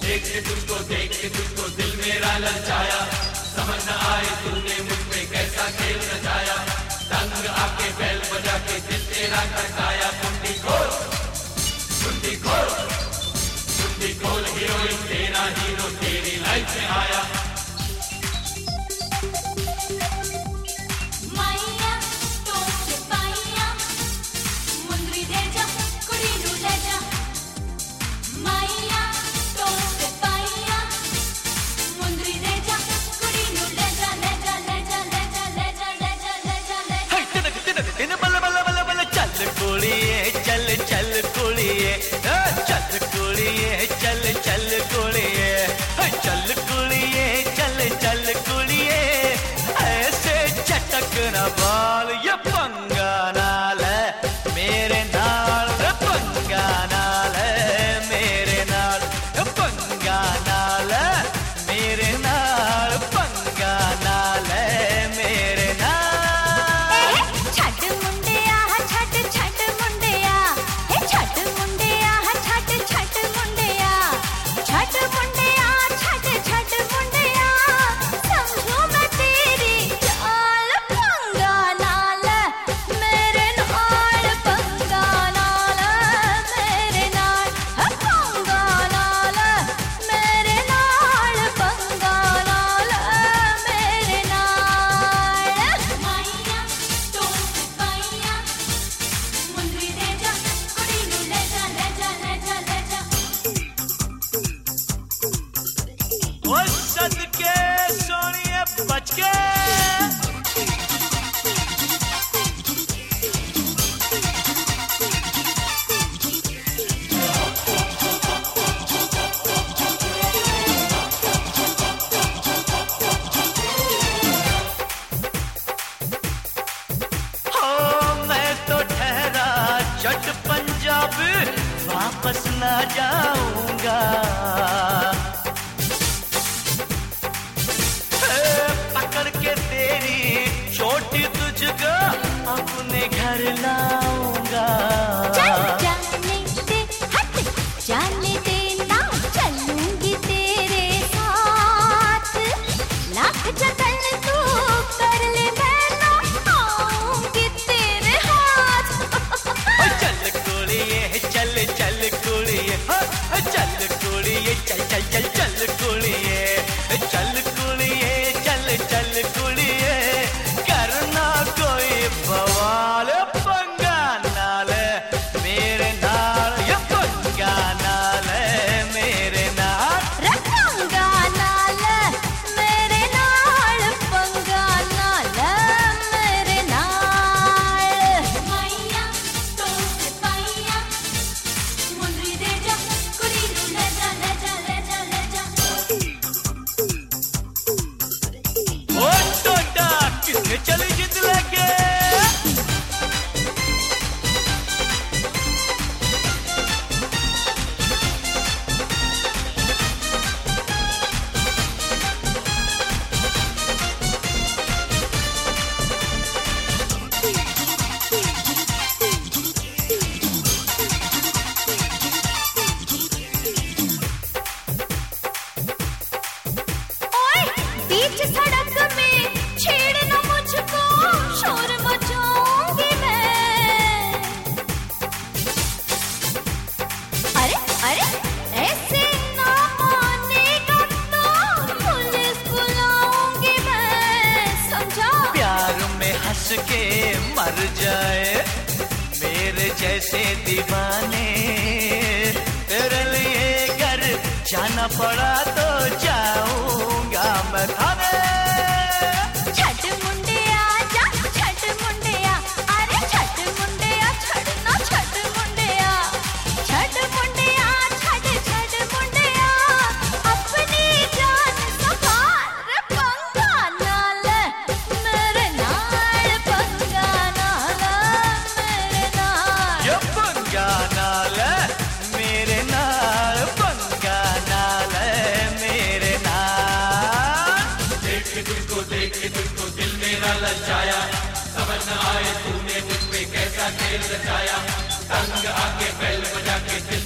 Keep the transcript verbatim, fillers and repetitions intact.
देख के तुझको देख के तुझको दिल मेरा ललचाया, समझ न आए तूने मुझ पे कैसा खेल रचाया, तंग आके बैल बजा के दिल तेरा खड़काया। कुंडी खोल कुंडी खोल कुंडी खोल, हीरोइन तेरा हीरो तेरी लाइफ में आया। चल चल कुड़िए, चल कुड़िए, चल चल कुड़िए, चल कुड़िए, चल चल कुड़िए, ऐसे चटक न बाल ये पंगा नाल मेरे नाल, पंगा नाल मेरे नाल, पंगा नाल मेरे नाल, पंगा नाल मेरे नाल। बच के जट पंजाब वापस ना जाऊंगा, पकड़ के तेरी छोटी तुझको अपने घर लाऊंगा। जाने दे हट जाने दे ना चलूंगी तेरे साथ, लाख जतन तू कर ले मैं ना आऊंगी तेरे हाथ। चल कुड़िए चल चल कुड़िए, चल कुड़िए चल चल चल चल कुड़िए, चल कुड़िए चल चल कुड़िए, करना कोई बवाल पंगा नाल मेरे नाल, ये पंगा नाल मेरे नाल, पंगा नाल मेरे नाल, पंगा नाल मेरे नाल। माइया तो पाइया मुंदरी दे जा कुड़ी नू ले जा ले जा ले जा ले जा। ओ टोटा किसने चली जिद लगे, बीच सड़क में छेड़ना मुझको, शोर मचाऊंगी मैं। अरे अरे ऐसे ना मानेगा तो पुलिस बुलाऊंगी मैं, समझा। प्यार में हंस के मर जाए मेरे जैसे दीवाने, तेरे लिए घर जाना पड़ा तो जाऊंगा मैं थाने। छठ मुंडिया जा छठ मुंडिया, अरे छठ मुंडिया छड़ना छठ मुंडिया, छठ मुंडिया छठ छठ मुंडिया, अपनी जान संभाल पंगा नाल मेरे नाल, पंगा नाल मेरे नाल, ये पंगा नाल मेरे नाल, पंगा नाल मेरे नाल। देख के तुझको देख के तुझको दिल मेरा ललचाया, समझ न आए तूने मुझ पे कैसा खेल रचाया, तंग आके बैल बजा के दिल